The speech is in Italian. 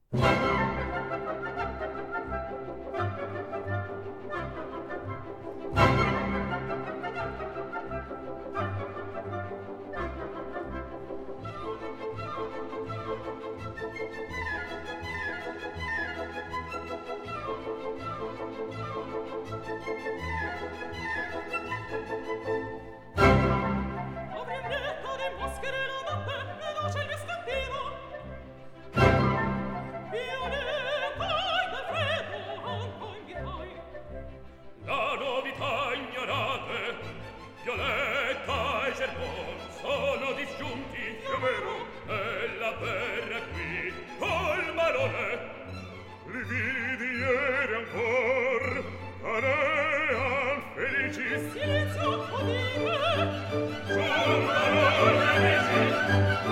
La novità ignorate, Violetta e Germon sono disgiunti, è vero, e la verrà qui col marone. Li vidi ieri ancor, parean felici. Silenzio, udite! Sul marone amici!